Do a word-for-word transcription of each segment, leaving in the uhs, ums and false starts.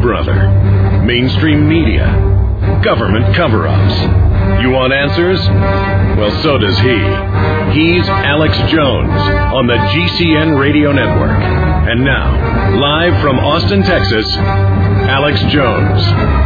brother? Mainstream media? Government cover-ups? You want answers? Well, so does he. He's Alex Jones on the G C N Radio Network. And now, live from Austin, Texas, Alex Jones.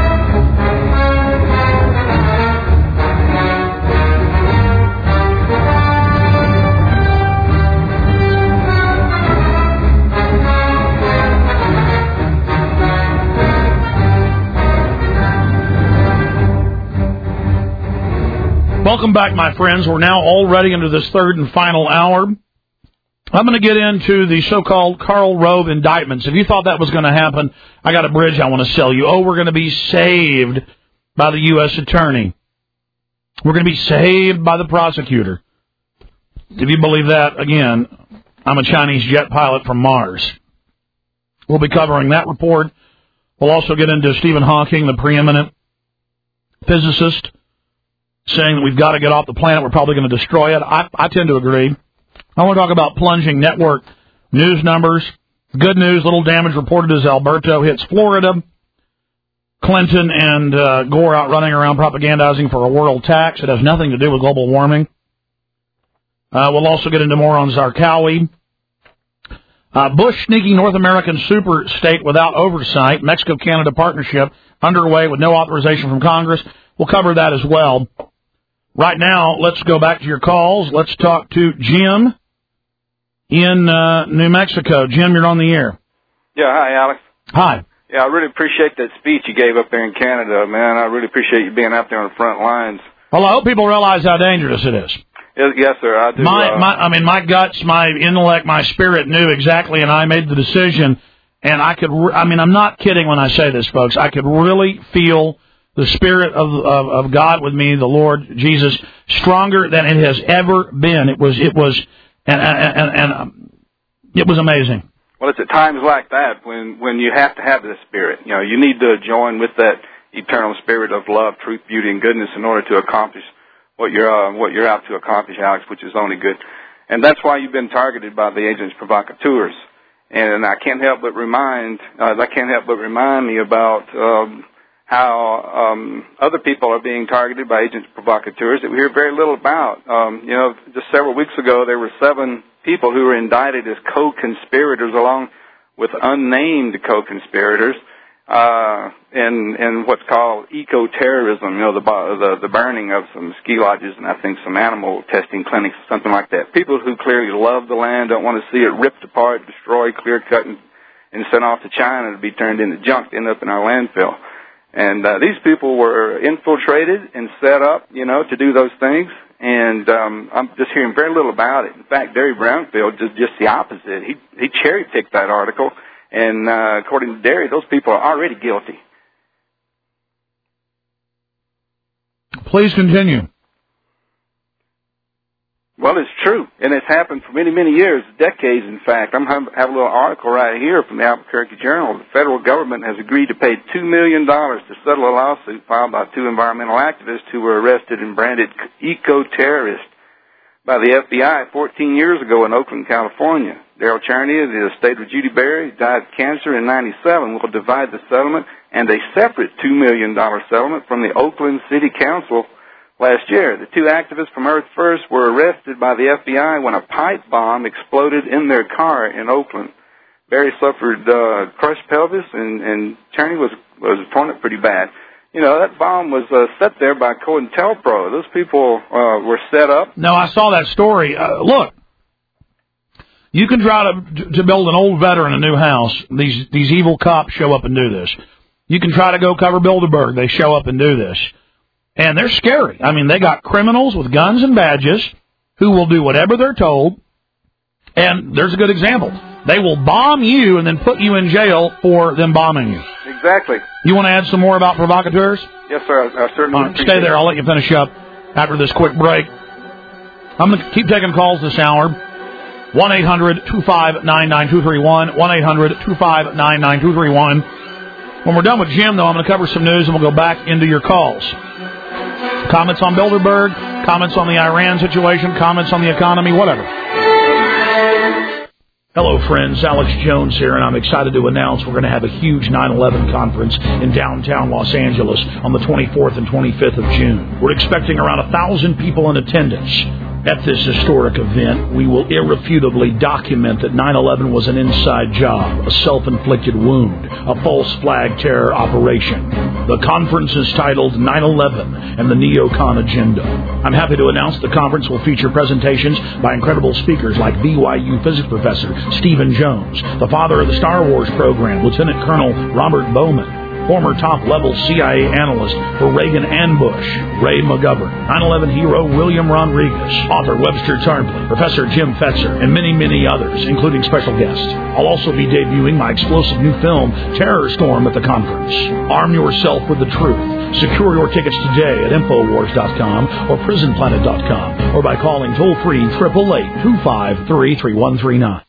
Welcome back, my friends. We're now already into this third and final hour. I'm going to get into the so-called Karl Rove indictments. If you thought that was going to happen, I got a bridge I want to sell you. Oh, we're going to be saved by the U S attorney. We're going to be saved by the prosecutor. If you believe that, again, I'm a Chinese jet pilot from Mars. We'll be covering that report. We'll also get into Stephen Hawking, the preeminent physicist, saying that we've got to get off the planet. We're probably going to destroy it. I, I tend to agree. I want to talk about plunging network news numbers. Good news, little damage reported as Alberto hits Florida. Clinton and uh, Gore out running around propagandizing for a world tax. It has nothing to do with global warming. Uh, we'll also get into more on Zarqawi. Uh, Bush sneaking North American super state without oversight. Mexico-Canada partnership underway with no authorization from Congress. We'll cover that as well. Right now, let's go back to your calls. Let's talk to Jim in uh, New Mexico. Jim, you're on the air. Yeah, hi, Alex. Hi. Yeah, I really appreciate that speech you gave up there in Canada, man. I really appreciate you being out there on the front lines. Well, I hope people realize how dangerous it is. Yes, sir, I do. My, uh, my, I mean, my guts, my intellect, my spirit knew exactly, and I made the decision. And I could, re- I mean, I'm not kidding when I say this, folks. I could really feel the Spirit of, of of God with me, the Lord Jesus, stronger than it has ever been. It was, it was, and and and, and um, it was amazing. Well, it's at times like that when when you have to have the Spirit. You know, you need to join with that eternal Spirit of love, truth, beauty, and goodness in order to accomplish what you're uh, what you're out to accomplish, Alex, which is only good. And that's why you've been targeted by the agents provocateurs. And I can't help but remind, uh, I can't help but remind me about. Um, how um, other people are being targeted by agents provocateurs that we hear very little about. Um, you know, just several weeks ago, there were seven people who were indicted as co-conspirators along with unnamed co-conspirators uh, in, in what's called eco-terrorism, you know, the, the, the burning of some ski lodges and I think some animal testing clinics, something like that. People who clearly love the land, don't want to see it ripped apart, destroyed, clear-cut, and, and sent off to China to be turned into junk to end up in our landfill. And uh, these people were infiltrated and set up, you know, to do those things. And um, I'm just hearing very little about it. In fact, Derry Brownfield did just the opposite. He he cherry-picked that article. And uh, according to Derry, those people are already guilty. Please continue. Well, it's true, and it's happened for many, many years, decades, in fact. I'm have, have a little article right here from the Albuquerque Journal. The federal government has agreed to pay two million dollars to settle a lawsuit filed by two environmental activists who were arrested and branded eco-terrorists by the F B I fourteen years ago in Oakland, California. Daryl Charney, the estate of Judy Berry, died of cancer in ninety-seven, will divide the settlement and a separate two million dollars settlement from the Oakland City Council last year. The two activists from Earth First were arrested by the F B I when a pipe bomb exploded in their car in Oakland. Barry suffered uh, crushed pelvis, and, and Charney was was torn up pretty bad. You know, that bomb was uh, set there by COINTELPRO. Those people uh, were set up. No, I saw that story. Uh, look, you can try to to build an old veteran a new house. These these evil cops show up and do this. You can try to go cover Bilderberg. They show up and do this. And they're scary. I mean, they got criminals with guns and badges who will do whatever they're told. And there's a good example. They will bomb you and then put you in jail for them bombing you. Exactly. You want to add some more about provocateurs? Yes, sir. I, I certainly right, Stay there. I'll let you finish up after this quick break. I'm going to keep taking calls this hour. one eight hundred two five nine nine two three one. one eight hundred two five nine nine two three one. When we're done with Jim, though, I'm going to cover some news and we'll go back into your calls. Comments on Bilderberg, comments on the Iran situation, comments on the economy, whatever. Hello, friends. Alex Jones here, and I'm excited to announce we're going to have a huge nine eleven conference in downtown Los Angeles on the twenty-fourth and twenty-fifth of June. We're expecting around one thousand people in attendance. At this historic event, we will irrefutably document that nine eleven was an inside job, a self-inflicted wound, a false flag terror operation. The conference is titled nine eleven and the Neocon Agenda. I'm happy to announce the conference will feature presentations by incredible speakers like B Y U physics professor Stephen Jones, the father of the Star Wars program, Lieutenant Colonel Robert Bowman, former top-level C I A analyst for Reagan and Bush, Ray McGovern, nine eleven hero William Rodriguez, author Webster Tarpley, Professor Jim Fetzer, and many, many others, including special guests. I'll also be debuting my explosive new film, Terror Storm, at the conference. Arm yourself with the truth. Secure your tickets today at Infowars dot com or Prison Planet dot com or by calling toll-free eight eight eight, two five three, three one three nine.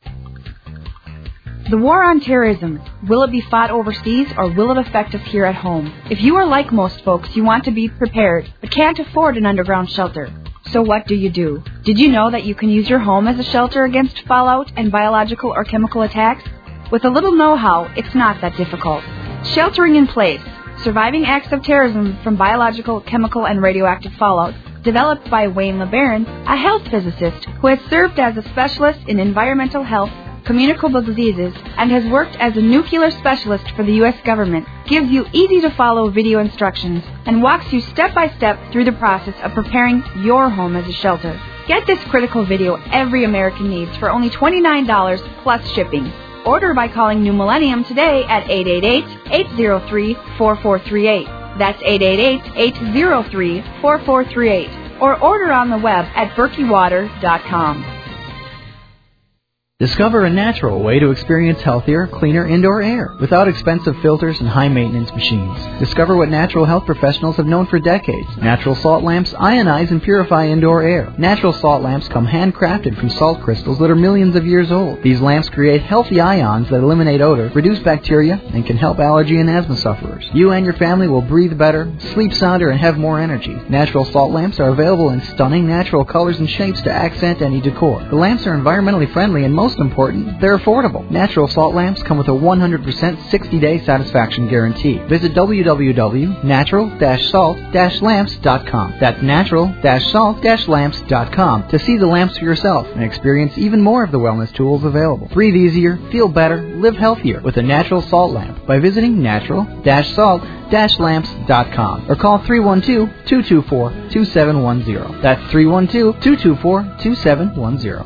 The war on terrorism, will it be fought overseas or will it affect us here at home? If you are like most folks, you want to be prepared, but can't afford an underground shelter. So what do you do? Did you know that you can use your home as a shelter against fallout and biological or chemical attacks? With a little know-how, it's not that difficult. Sheltering in place, surviving acts of terrorism from biological, chemical, and radioactive fallout, developed by Wayne LeBaron, a health physicist who has served as a specialist in environmental health, communicable diseases, and has worked as a nuclear specialist for the U S government, gives you easy-to-follow video instructions and walks you step-by-step through the process of preparing your home as a shelter. Get this critical video every American needs for only twenty-nine dollars plus shipping. Order by calling New Millennium today at eight eight eight, eight zero three, four four three eight. That's eight eight eight, eight zero three, four four three eight. Or order on the web at berkey water dot com. Discover a natural way to experience healthier, cleaner indoor air without expensive filters and high-maintenance machines. Discover what natural health professionals have known for decades. Natural salt lamps ionize and purify indoor air. Natural salt lamps come handcrafted from salt crystals that are millions of years old. These lamps create healthy ions that eliminate odor, reduce bacteria, and can help allergy and asthma sufferers. You and your family will breathe better, sleep sounder, and have more energy. Natural salt lamps are available in stunning natural colors and shapes to accent any decor. The lamps are environmentally friendly and most important, they're affordable. Natural salt lamps come with a one hundred percent sixty-day satisfaction guarantee. Visit w w w dot natural dash salt dash lamps dot com. That's natural dash salt dash lamps dot com to see the lamps for yourself and experience even more of the wellness tools available. Breathe easier, feel better, live healthier with a natural salt lamp by visiting natural dash salt dash lamps dot com or call three one two, two two four, two seven one zero. That's three one two, two two four, two seven one zero.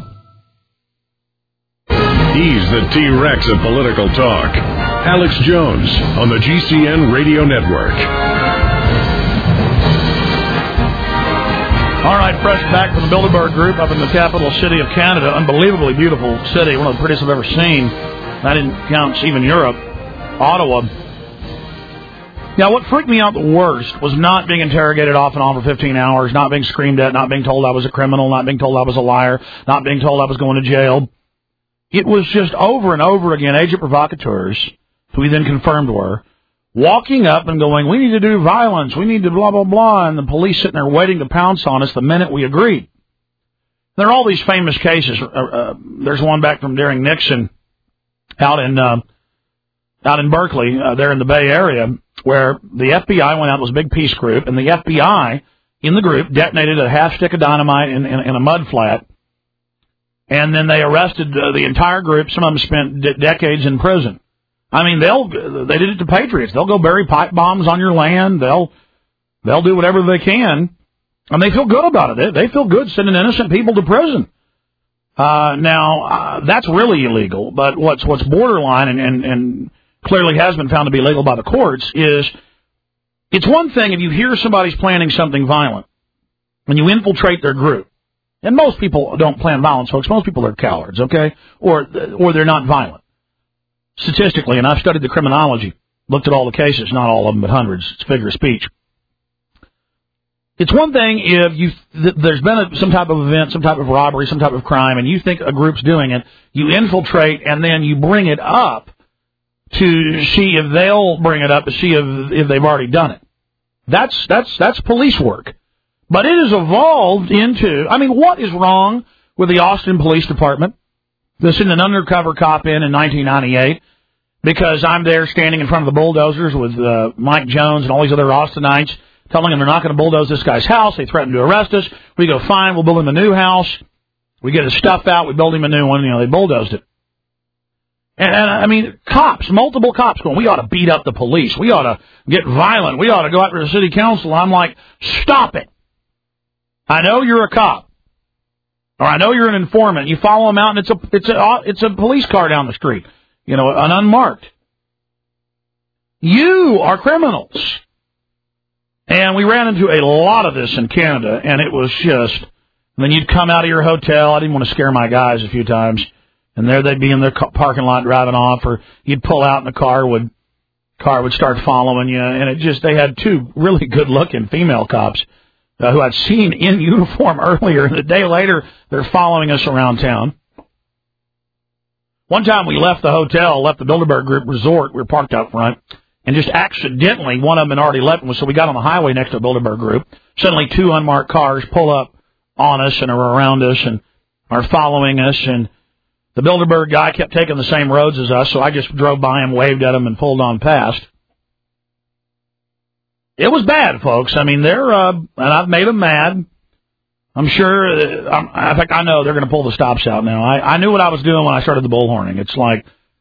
He's the T-Rex of political talk. Alex Jones on the G C N Radio Network. All right, fresh back from the Bilderberg Group up in the capital city of Canada. Unbelievably beautiful city, one of the prettiest I've ever seen. That didn't count even Europe. Ottawa. Now, what freaked me out the worst was not being interrogated off and on for fifteen hours, not being screamed at, not being told I was a criminal, not being told I was a liar, not being told I was going to jail. It was just over and over again agent provocateurs, who we then confirmed were, walking up and going, we need to do violence, we need to blah, blah, blah, and the police sitting there waiting to pounce on us the minute we agreed. There are all these famous cases. Uh, uh, there's one back from during Nixon out in uh, out in Berkeley, uh, there in the Bay Area, where the F B I went out, it was a big peace group, and the F B I in the group detonated a half stick of dynamite in, in, in a mud flat. And then they arrested uh, the entire group. Some of them spent d- decades in prison. I mean, they'll they did it to patriots. They'll go bury pipe bombs on your land. They'll they'll do whatever they can, and they feel good about it. They, they feel good sending innocent people to prison. Uh, now uh, that's really illegal. But what's what's borderline and, and and clearly has been found to be illegal by the courts is it's one thing if you hear somebody's planning something violent and you infiltrate their group. And most people don't plan violence, folks. Most people are cowards, okay? Or or they're not violent. Statistically, and I've studied the criminology, looked at all the cases, not all of them, but hundreds. It's figure of speech. It's one thing if you th- there's been a, some type of event, some type of robbery, some type of crime, and you think a group's doing it, you infiltrate, and then you bring it up to see if they'll bring it up to see if, if they've already done it. That's that's that's police work. But it has evolved into, I mean, what is wrong with the Austin Police Department They sent an undercover cop in in nineteen ninety-eight because I'm there standing in front of the bulldozers with uh, Mike Jones and all these other Austinites, telling them they're not going to bulldoze this guy's house. They threaten to arrest us. We go, fine, we'll build him a new house. We get his stuff out. We build him a new one. You know, they bulldozed it. And, and, I mean, cops, multiple cops going, we ought to beat up the police. We ought to get violent. We ought to go after the city council. I'm like, stop it. I know you're a cop. Or I know you're an informant. You follow them out, and it's a, it's a, it's a police car down the street. You know, an unmarked. You are criminals. And we ran into a lot of this in Canada, and it was just, and then you'd come out of your hotel. I didn't want to scare my guys a few times. And there they'd be in their parking lot driving off, or you'd pull out and the car would car would start following you. And it just, they had two really good-looking female cops uh, who I'd seen in uniform earlier, and a day later they're following us around town. One time we left the hotel, left the Bilderberg Group Resort. We were parked out front, and just accidentally, one of them had already left, so we got on the highway next to the Bilderberg Group. Suddenly two unmarked cars pull up on us and are around us and are following us, and the Bilderberg guy kept taking the same roads as us, so I just drove by him, waved at him, and pulled on past. It was bad, folks. I mean, they're, uh, and I've made them mad. I'm sure, uh, I'm, in fact, I know they're going to pull the stops out now. I, I knew what I was doing when I started the bullhorning. It's like,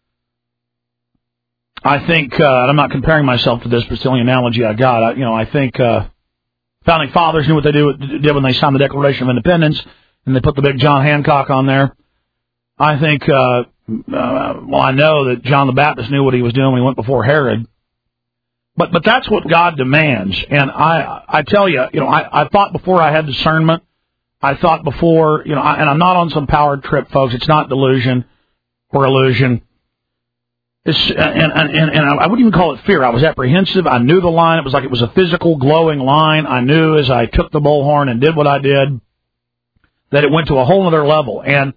I think, uh, and I'm not comparing myself to this, but it's the only analogy I got. I, you know, I think uh, founding fathers knew what they do, did when they signed the Declaration of Independence, and they put the big John Hancock on there. I think, uh, uh, well, I know that John the Baptist knew what he was doing when he went before Herod. But but that's what God demands. And I I tell you, you know, I, I thought before I had discernment. I thought before, you know, I, and I'm not on some power trip, folks. It's not delusion or illusion. It's, and, and, and, and I wouldn't even call it fear. I was apprehensive. I knew the line. It was like it was a physical, glowing line. I knew as I took the bullhorn and did what I did that it went to a whole other level. And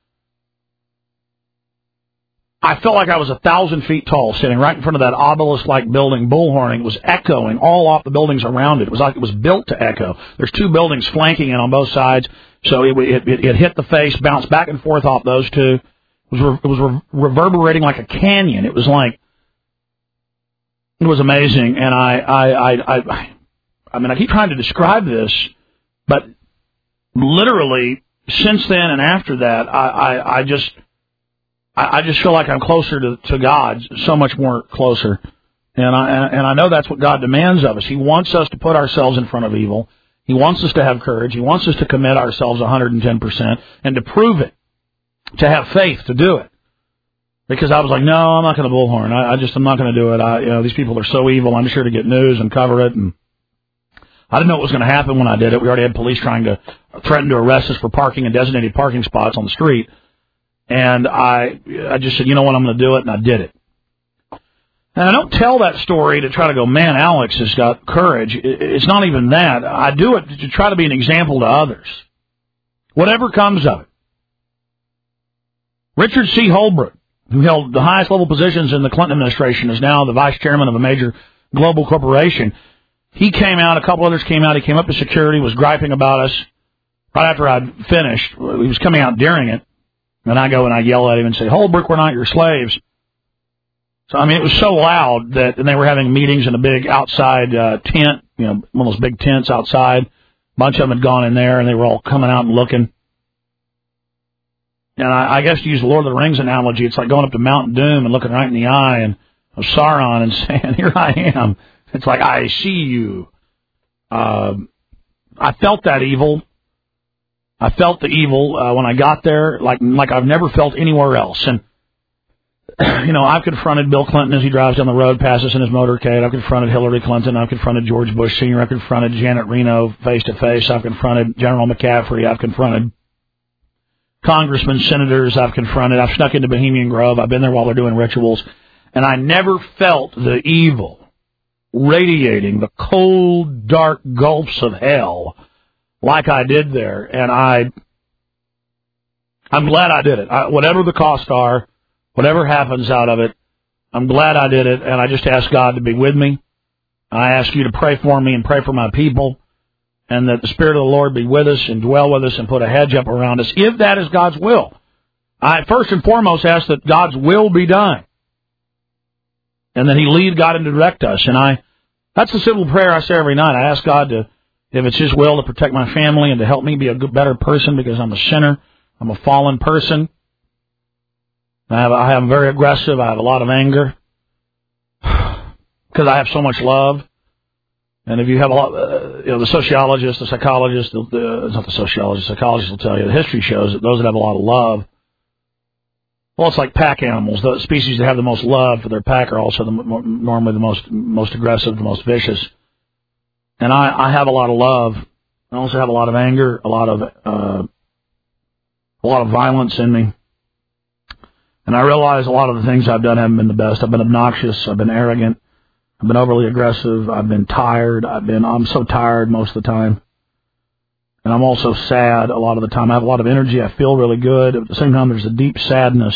I felt like I was a thousand feet tall, sitting right in front of that obelisk-like building, bullhorning. It was echoing all off the buildings around it. It was like it was built to echo. There's two buildings flanking it on both sides, so it, it, it, it hit the face, bounced back and forth off those two. It was, re, it was re, reverberating like a canyon. It was like, it was amazing. And I, I, I, I, I mean, I keep trying to describe this, but literally since then and after that, I, I, I just... I just feel like I'm closer to, to God, so much more closer. And I, and I know that's what God demands of us. He wants us to put ourselves in front of evil. He wants us to have courage. He wants us to commit ourselves one hundred ten percent and to prove it, to have faith to do it. Because I was like, no, I'm not going to bullhorn. I, I just, I'm not going to do it. I, you know, these people are so evil. I'm sure to get news and cover it. And I didn't know what was going to happen when I did it. We already had police trying to threaten to arrest us for parking in designated parking spots on the street. And I I just said, you know what, I'm going to do it, and I did it. And I don't tell that story to try to go, man, Alex has got courage. It's not even that. I do it to try to be an example to others. Whatever comes of it. Richard C. Holbrooke, who held the highest level positions in the Clinton administration, is now the vice chairman of a major global corporation. He came out, a couple others came out, he came up to security, was griping about us. Right after I'd finished, he was coming out during it. And I go and I yell at him and say, Holbrooke, we're not your slaves. So, I mean, it was so loud that, and they were having meetings in a big outside uh, tent, you know, one of those big tents outside. A bunch of them had gone in there, and they were all coming out and looking. And I, I guess to use the Lord of the Rings analogy, it's like going up to Mount Doom and looking right in the eye and of Sauron and saying, here I am. It's like, I see you. Uh, I felt that evil. I felt the evil uh, when I got there, like like I've never felt anywhere else. And, you know, I've confronted Bill Clinton as he drives down the road past us in his motorcade. I've confronted Hillary Clinton. I've confronted George Bush Senior I've confronted Janet Reno face-to-face. I've confronted General McCaffrey. I've confronted congressmen, senators. I've confronted. I've snuck into Bohemian Grove. I've been there while they're doing rituals. And I never felt the evil radiating the cold, dark gulfs of hell like I did there, and I, I'm glad I did it. I, whatever the costs are, whatever happens out of it, I'm glad I did it, and I just ask God to be with me. I ask you to pray for me and pray for my people, and that the Spirit of the Lord be with us and dwell with us and put a hedge up around us, if that is God's will. I first and foremost ask that God's will be done, and that He lead God and direct us. And I, that's the simple prayer I say every night. I ask God to, if it's His will, to protect my family and to help me be a good, better person, because I'm a sinner. I'm a fallen person. I have, I am very aggressive. I have a lot of anger because I have so much love. And if you have a lot, uh, you know, the sociologist, the psychologist, the, the, it's not the sociologist, the psychologist will tell you, the history shows that those that have a lot of love, well, it's like pack animals. The species that have the most love for their pack are also the, normally the most most aggressive, the most vicious. And I, I have a lot of love. I also have a lot of anger, a lot of uh, a lot of violence in me. And I realize a lot of the things I've done haven't been the best. I've been obnoxious. I've been arrogant. I've been overly aggressive. I've been tired. I've been, I'm so tired most of the time. And I'm also sad a lot of the time. I have a lot of energy. I feel really good. At the same time, there's a deep sadness.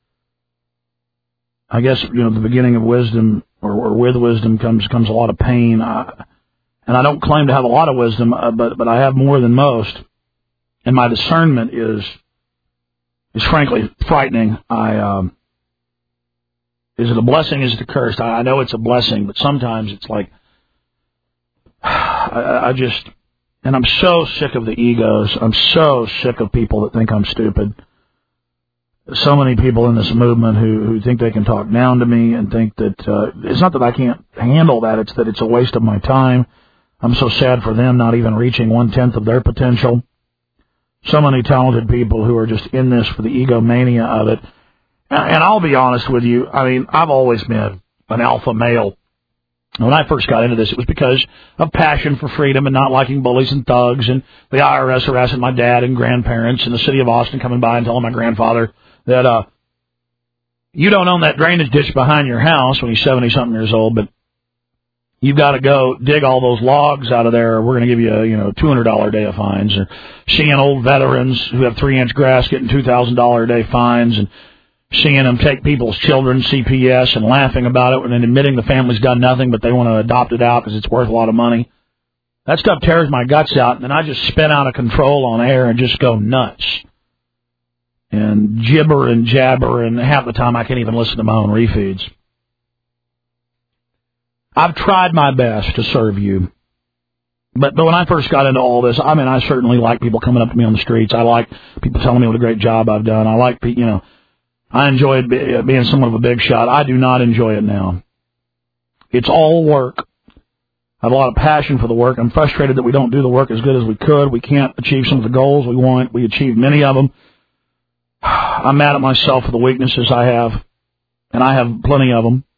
I guess, you know, the beginning of wisdom, or, or with wisdom comes comes a lot of pain. I, and I don't claim to have a lot of wisdom, uh, but but I have more than most. And my discernment is is frankly frightening. I um, is it a blessing? Is it a curse? I, I know it's a blessing, but sometimes it's like I, I just. And I'm so sick of the egos. I'm so sick of people that think I'm stupid. So many people in this movement who, who think they can talk down to me and think that uh, it's not that I can't handle that. It's that it's a waste of my time. I'm so sad for them not even reaching one-tenth of their potential. So many talented people who are just in this for the egomania of it. And, and I'll be honest with you. I mean, I've always been an alpha male. When I first got into this, it was because of passion for freedom and not liking bullies and thugs and the I R S harassing my dad and grandparents and the city of Austin coming by and telling my grandfather that uh, you don't own that drainage ditch behind your house when he's seventy-something years old, but you've got to go dig all those logs out of there, or we're going to give you a you know two hundred dollars a day of fines. Or seeing old veterans who have three-inch grass getting two thousand dollars a day fines, and seeing them take people's children C P S and laughing about it and then admitting the family's done nothing, but they want to adopt it out because it's worth a lot of money. That stuff tears my guts out, and then I just spin out of control on air and just go nuts and gibber and jabber, and half the time I can't even listen to my own refeeds. I've tried my best to serve you. But, but when I first got into all this, I mean, I certainly like people coming up to me on the streets. I like people telling me what a great job I've done. I like, you know, I enjoyed being somewhat of a big shot. I do not enjoy it now. It's all work. I have a lot of passion for the work. I'm frustrated that we don't do the work as good as we could. We can't achieve some of the goals we want. We achieve many of them. I'm mad at myself for the weaknesses I have, and I have plenty of them.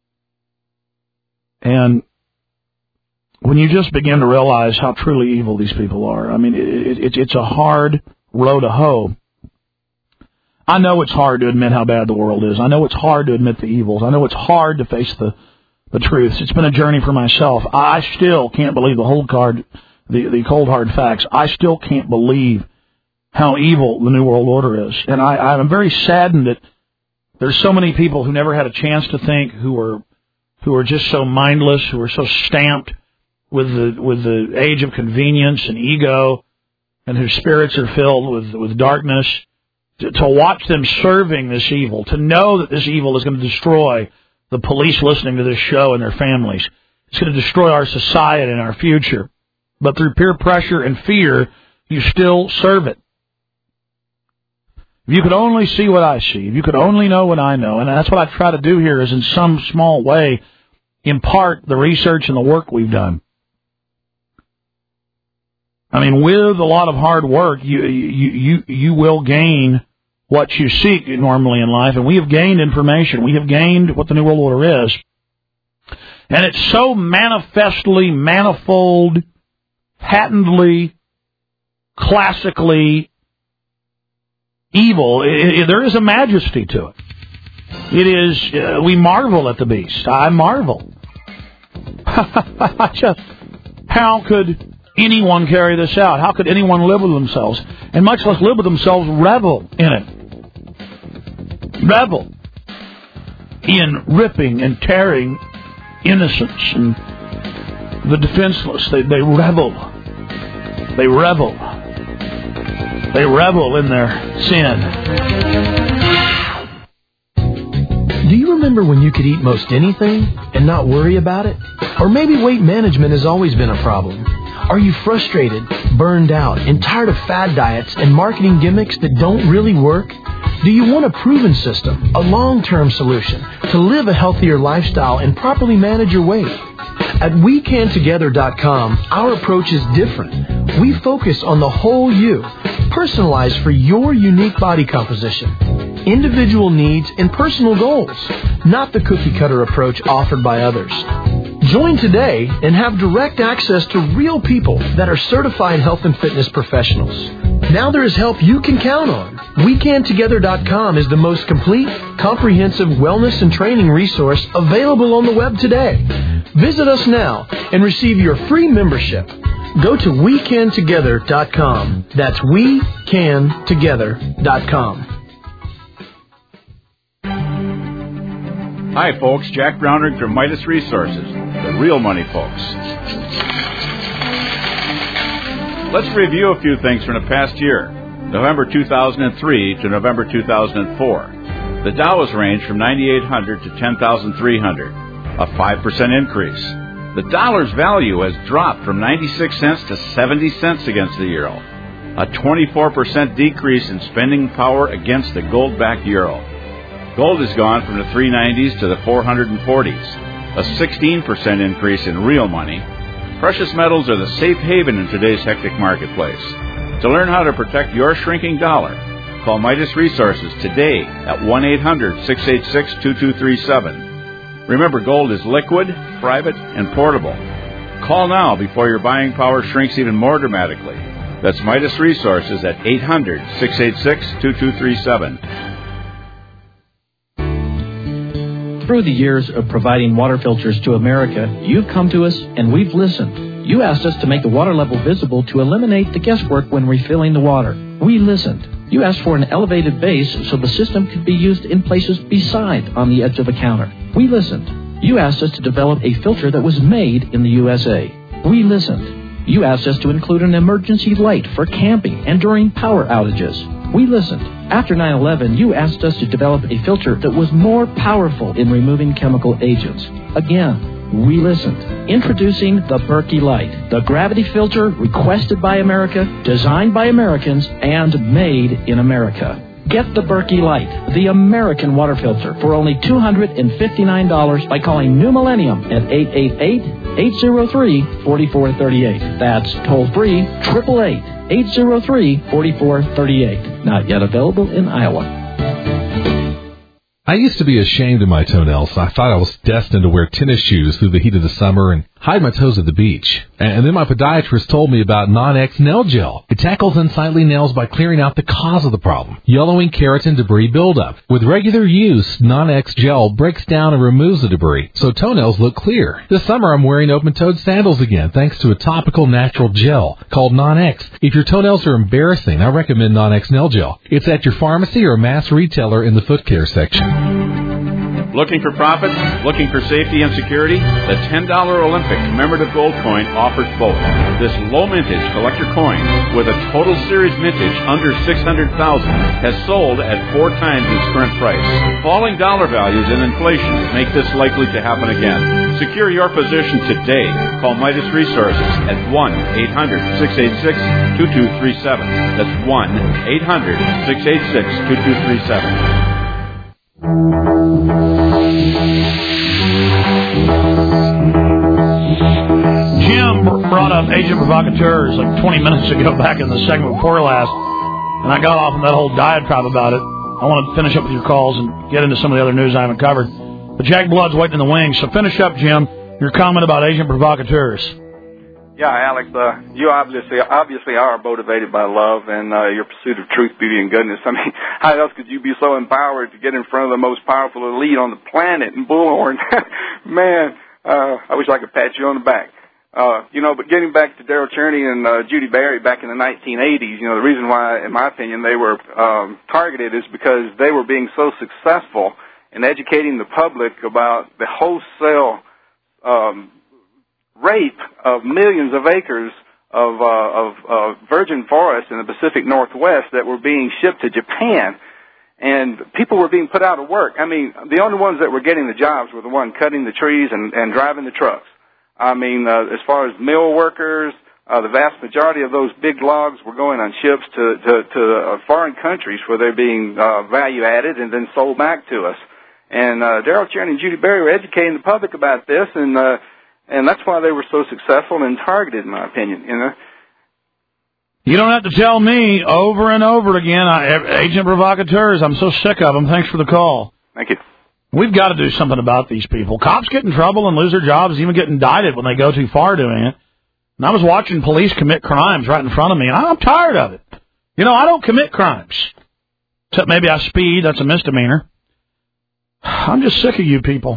And when you just begin to realize how truly evil these people are, I mean, it, it, it's a hard row to hoe. I know it's hard to admit how bad the world is. I know it's hard to admit the evils. I know it's hard to face the, the truths. It's been a journey for myself. I still can't believe the whole card, the, the cold hard facts. I still can't believe how evil the New World Order is. And I, I'm very saddened that there's so many people who never had a chance to think, who are who are just so mindless, who are so stamped with the with the age of convenience and ego, and whose spirits are filled with with darkness. To, to watch them serving this evil, to know that this evil is going to destroy the police listening to this show and their families. It's going to destroy our society and our future. But through peer pressure and fear, you still serve it. If you could only see what I see, if you could only know what I know, and that's what I try to do here, is in some small way impart the research and the work we've done. I mean, with a lot of hard work, you you you you will gain what you seek normally in life, and we have gained information. We have gained what the New World Order is. And it's so manifestly, manifold, patently, classically evil. It, it, there is a majesty to it. It is, uh, we marvel at the beast. I marvel. I just, how could anyone carry this out? How could anyone live with themselves? And much less live with themselves, revel in it. Revel in ripping and tearing innocence and the defenseless. They, they revel. They revel. They revel in their sin. Remember when you could eat most anything and not worry about it? Or maybe weight management has always been a problem. Are you frustrated, burned out, and tired of fad diets and marketing gimmicks that don't really work? Do you want a proven system, a long-term solution to live a healthier lifestyle and properly manage your weight? At we can together dot com, our approach is different. We focus on the whole you, personalized for your unique body composition, individual needs, and personal goals, not the cookie-cutter approach offered by others. Join today and have direct access to real people that are certified health and fitness professionals. Now there is help you can count on. we can together dot com is the most complete, comprehensive wellness and training resource available on the web today. Visit us now and receive your free membership. Go to we can together dot com. That's we can together dot com. Hi, folks. Jack Brownrigg from Midas Resources, the real money folks. Let's review a few things from the past year, November two thousand three to November two thousand four. The Dow has ranged from ninety-eight hundred to ten thousand three hundred, a five percent increase. The dollar's value has dropped from ninety-six cents to seventy cents against the euro, a twenty-four percent decrease in spending power against the gold-backed euro. Gold has gone from the three nineties to the four forties, a sixteen percent increase in real money. Precious metals are the safe haven in today's hectic marketplace. To learn how to protect your shrinking dollar, call Midas Resources today at one eight hundred, six eight six, two two three seven. Remember, gold is liquid, private, and portable. Call now before your buying power shrinks even more dramatically. That's Midas Resources at eight hundred, six eight six, two two three seven. Through the years of providing water filters to America, you've come to us and we've listened. You asked us to make the water level visible to eliminate the guesswork when refilling the water. We listened. You asked for an elevated base so the system could be used in places beside on the edge of the counter. We listened. You asked us to develop a filter that was made in the U S A. We listened. You asked us to include an emergency light for camping and during power outages. We listened. After nine eleven, you asked us to develop a filter that was more powerful in removing chemical agents. Again, we listened. Introducing the Berkey Light, the gravity filter requested by America, designed by Americans, and made in America. Get the Berkey Light, the American water filter, for only two hundred fifty-nine dollars by calling New Millennium at eight eight eight, eight zero three, four four three eight. That's toll-free, eight eight eight, eight zero three, four four three eight. Not yet available in Iowa. I used to be ashamed of my toenails. I thought I was destined to wear tennis shoes through the heat of the summer and hide my toes at the beach. And then my podiatrist told me about Non-X Nail Gel. It tackles unsightly nails by clearing out the cause of the problem, yellowing keratin debris buildup. With regular use, Non-X Gel breaks down and removes the debris, so toenails look clear. This summer I'm wearing open-toed sandals again, thanks to a topical natural gel called Non-X. If your toenails are embarrassing, I recommend Non-X Nail Gel. It's at your pharmacy or mass retailer in the foot care section. Looking for profits? Looking for safety and security? The ten dollar Olympic commemorative gold coin offers both. This low-mintage collector coin, with a total series mintage under six hundred thousand dollars, has sold at four times its current price. Falling dollar values and inflation make this likely to happen again. Secure your position today. Call Midas Resources at one eight hundred, six eight six, two two three seven. That's one eight hundred, six eight six, two two three seven. Jim brought up agent provocateurs like twenty minutes ago back in the segment before last, and I got off on that whole diatribe about it. I want to finish up with your calls and get into some of the other news I haven't covered. But Jack Blood's waiting in the wings, so finish up, Jim, your comment about agent provocateurs. Yeah, Alex, uh, you obviously obviously are motivated by love and uh, your pursuit of truth, beauty, and goodness. I mean, how else could you be so empowered to get in front of the most powerful elite on the planet in Bullhorn? Man, uh, I wish I could pat you on the back. Uh, you know, but getting back to Daryl Cherney and uh, Judy Berry back in the nineteen eighties, you know, the reason why, in my opinion, they were um, targeted is because they were being so successful in educating the public about the wholesale um rape of millions of acres of, uh, of uh, virgin forest in the Pacific Northwest that were being shipped to Japan. and people were being put out of work. I mean, the only ones that were getting the jobs were the ones cutting the trees and, and driving the trucks. I mean, uh, as far as mill workers, uh, the vast majority of those big logs were going on ships to, to, to uh, foreign countries where they're being uh, value added and then sold back to us. And uh, Darrell Cherry and Judy Berry were educating the public about this, and uh, and that's why they were so successful and targeted, in my opinion. You know. You don't have to tell me over and over again, I, agent provocateurs. I'm so sick of them. Thanks for the call. Thank you. We've got to do something about these people. Cops get in trouble and lose their jobs, even get indicted when they go too far doing it. And I was watching police commit crimes right in front of me, and I'm tired of it. You know, I don't commit crimes. Except maybe I speed. That's a misdemeanor. I'm just sick of you people.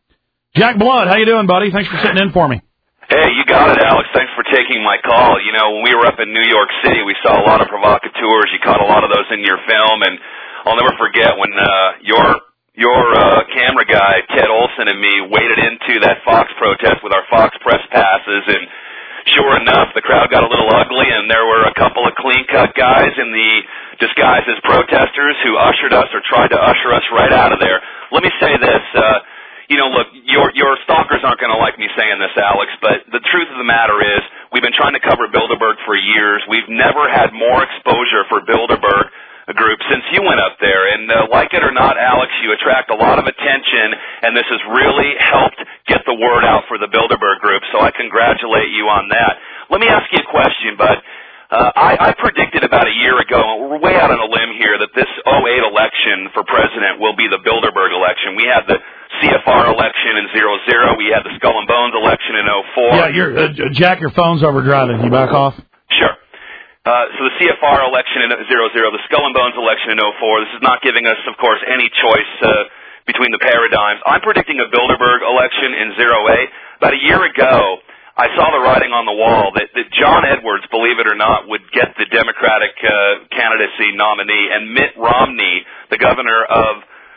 Jack Blood, how you doing, buddy? Thanks for sitting in for me. Hey, you got it, Alex. Thanks for taking my call. You know, when we were up in New York City, we saw a lot of provocateurs. You caught a lot of those in your film, and I'll never forget when uh, your your uh, camera guy, Ted Olson, and me waded into that Fox protest with our Fox press passes, and sure enough, the crowd got a little ugly, and there were a couple of clean-cut guys in the disguise as protesters who ushered us or tried to usher us right out of there. Let me say this, uh, you know, look, your your stalkers aren't going to like me saying this, Alex, but the truth of the matter is we've been trying to cover Bilderberg for years. We've never had more exposure for Bilderberg group since you went up there. And uh, like it or not, Alex, you attract a lot of attention, and this has really helped get the word out for the Bilderberg group, so I congratulate you on that. Let me ask you a question, bud. Uh, I, I predicted about a year ago, and we're way out on a limb here, that this oh eight election for president will be the Bilderberg election. We had the C F R election in zero zero. We had the Skull and Bones election in oh four. Yeah, you're, uh, Jack, your phone's overdriving. Can you back off? Sure. Uh, so the C F R election in zero zero, the Skull and Bones election in oh four. This is not giving us, of course, any choice uh, between the paradigms. I'm predicting a Bilderberg election in zero eight. About a year ago, I saw the writing on the wall that, that John Edwards, believe it or not, would get the Democratic uh, candidacy nominee, and Mitt Romney, the governor of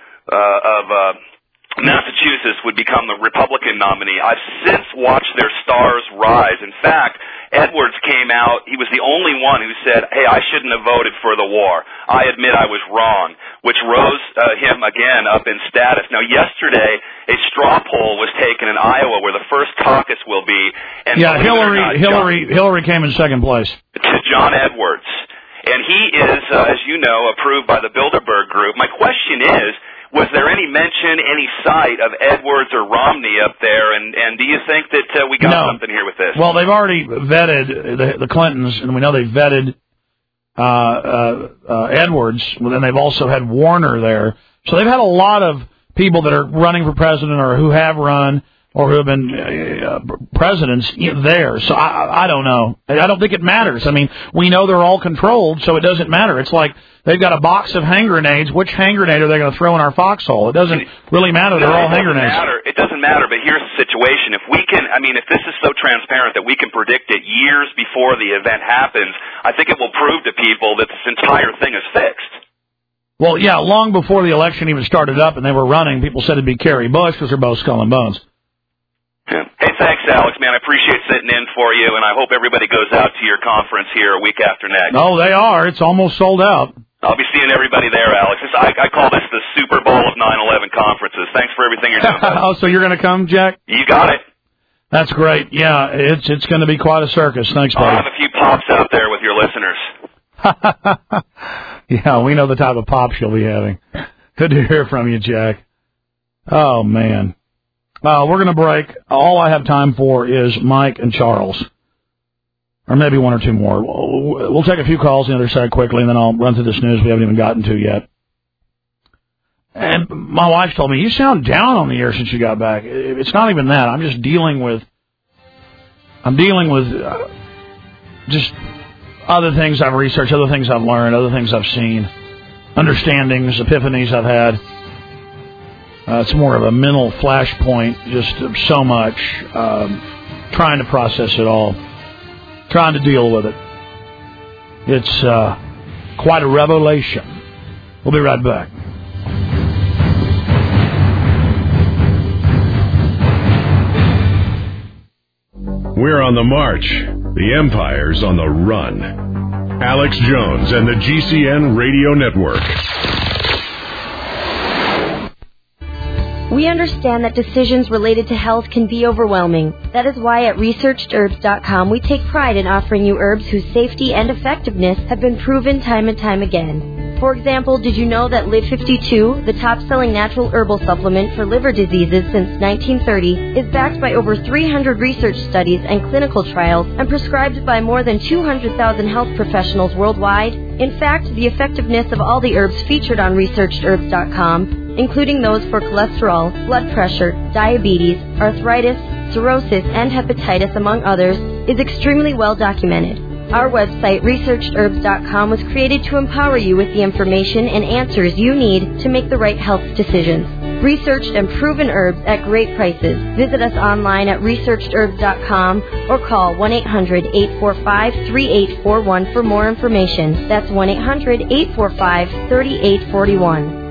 uh, of uh, Massachusetts, would become the Republican nominee. I've since watched their stars rise. In fact, Edwards came out. He was the only one who said, hey, I shouldn't have voted for the war. I admit I was wrong, which rose uh, him again up in status. Now, yesterday, a straw poll was taken in Iowa where the first caucus will be. And yeah, Hillary, not, Hillary, John, Hillary came in second place. To John Edwards. And he is, uh, as you know, approved by the Bilderberg group. My question is, was there any mention, any sight of Edwards or Romney up there? And, and do you think that uh, we got no. something here with this? Well, they've already vetted the, the Clintons, and we know they've vetted uh, uh, uh, Edwards. And then they've also had Warner there. So they've had a lot of people that are running for president or who have run or who have been uh, presidents there. So I, I don't know. I don't think it matters. I mean, we know they're all controlled, so it doesn't matter. It's like they've got a box of hand grenades. Which hand grenade are they going to throw in our foxhole? It doesn't really matter. They're all hand grenades. Matter. It doesn't matter, but here's the situation. If we can, I mean, if this is so transparent that we can predict it years before the event happens, I think it will prove to people that this entire thing is fixed. Well, yeah, long before the election even started up and they were running, people said it'd be Kerry Bush because they're both Skull and Bones. Yeah. Hey, thanks, Alex, man. I appreciate sitting in for you, and I hope everybody goes out to your conference here a week after next. No, they are. It's almost sold out. I'll be seeing everybody there, Alex. This, I, I call this the Super Bowl of nine eleven conferences. Thanks for everything you're doing. Oh, so you're going to come, Jack? You got it. That's great. Yeah, it's it's going to be quite a circus. Thanks, buddy. I'll have a few pops out there with your listeners. Yeah, we know the type of pops you'll be having. Good to hear from you, Jack. Oh, man. Uh, we're going to break. All I have time for is Mike and Charles. Or maybe one or two more. We'll, we'll take a few calls on the other side quickly, and then I'll run through this news we haven't even gotten to yet. And my wife told me, you sound down on the air since you got back. It's not even that. I'm just dealing with, I'm dealing with uh, just other things I've researched, other things I've learned, other things I've seen, understandings, epiphanies I've had. Uh, it's more of a mental flashpoint, just so much, um, trying to process it all, trying to deal with it. It's uh, quite a revelation. We'll be right back. We're on the march. The Empire's on the run. Alex Jones and the G C N Radio Network. We understand that decisions related to health can be overwhelming. That is why at researched herbs dot com we take pride in offering you herbs whose safety and effectiveness have been proven time and time again. For example, did you know that Liv fifty-two, the top-selling natural herbal supplement for liver diseases since nineteen thirty, is backed by over three hundred research studies and clinical trials and prescribed by more than two hundred thousand health professionals worldwide? In fact, the effectiveness of all the herbs featured on researched herbs dot com, including those for cholesterol, blood pressure, diabetes, arthritis, cirrhosis, and hepatitis, among others, is extremely well documented. Our website, researched herbs dot com, was created to empower you with the information and answers you need to make the right health decisions. Researched and proven herbs at great prices. Visit us online at researched herbs dot com or call one eight hundred, eight four five, three eight four one for more information. That's one eight hundred, eight four five, three eight four one.